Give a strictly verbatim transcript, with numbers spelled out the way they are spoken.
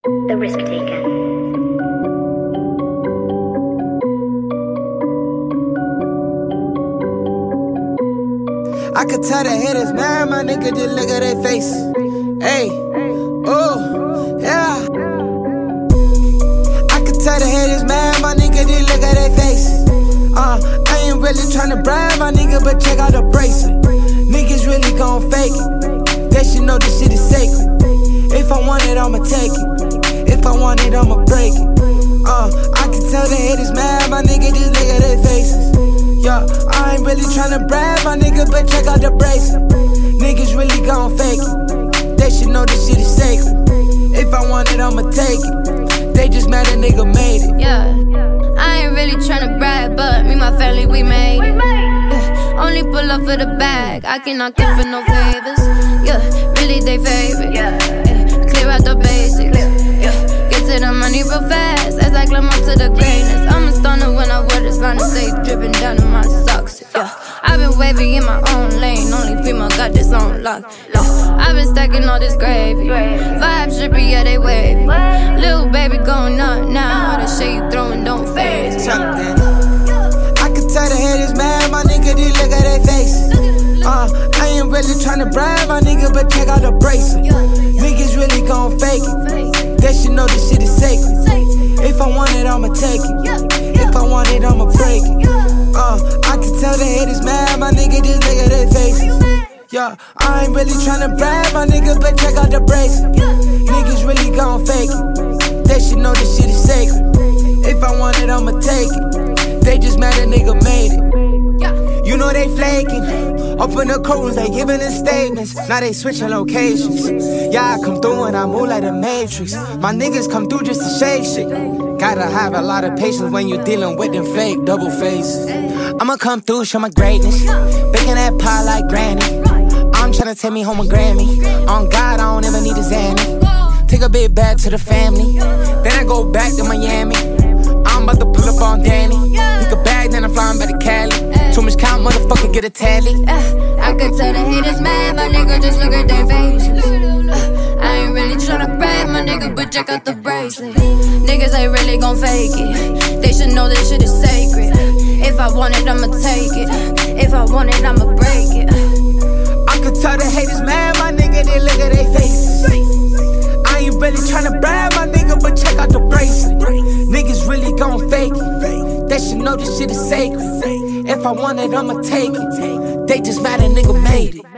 The risk taken. I could tell the haters mad, my nigga, just look at their face. Hey, oh, yeah. I could tell the haters mad, my nigga, just look at their face. Uh, I ain't really tryna brag, my nigga, but check out the bracelet. Niggas really gon' fake it. They should know this shit is sacred. If I want it, I'ma take it. If I want it, I'ma break it. Uh, I can tell the haters mad, my nigga, just look at their faces. Yeah, I ain't really tryna brag, my nigga, but check out the bracelet. Niggas really gon' fake it. They should know this shit is sacred. If I want it, I'ma take it. They just mad a nigga made it. Yeah, I ain't really tryna brag, but me and my family, we made it. Yeah, only pull up for the bag, I cannot give for no favors. Yeah, really they favorite. Yeah, clear out the basics. Yeah, get to the money real fast as I climb up to the greatness. I'm a stunner when I wear this line and stay dripping down in my socks. Yeah, I've been wavy in my own lane, only female got this on lock. Yeah, I've been stacking all this gravy. Vibes drippy, yeah, they wavy. Little baby going up now, all the shit you throwing don't phase me. I could tell the haters mad, my nigga, they look at their face. Uh, I ain't really tryna brag, my nigga, but check out the bracelet. Niggas really gon' fake it. They should know this shit is sacred. If I want it, I'ma take it. If I want it, I'ma break it. Uh, I can tell the haters mad, my nigga, just look at their faces. Yeah, I ain't really tryna brag, my nigga, but check out the bracelet. Niggas really gon' fake it. They should know this shit is sacred. If I want it, I'ma take it. They just mad a nigga made it. You know they flaking. Open the codes, they giving the statements. Now they switching locations. Yeah, I come through and I move like the Matrix. My niggas come through just to shake shit. Gotta have a lot of patience when you're dealing with them fake double faces. I'ma come through, show my greatness. Baking that pie like granny. I'm tryna take me home a Grammy. On God, I don't ever need a Zanny. Take a bit back to the family. Then I go back to Miami. I'm about to pull up on Danny. Pick a bag, then I'm flying back to Cali. Too much count, motherfucker, get a tally. uh, I could tell the haters mad, my nigga, just look at their faces. uh, I ain't really tryna brag, my nigga, but check out the bracelet. Niggas ain't really gon' fake it. They should know this shit is sacred. If I want it, I'ma take it. If I want it, I'ma break it. I could tell the haters mad, my nigga, they look at their faces. I ain't really tryna brag, my nigga, but check out the bracelet. Niggas really gon' fake it. They should know this shit is sacred. If I want it, I'ma take it. They just mad a nigga made it.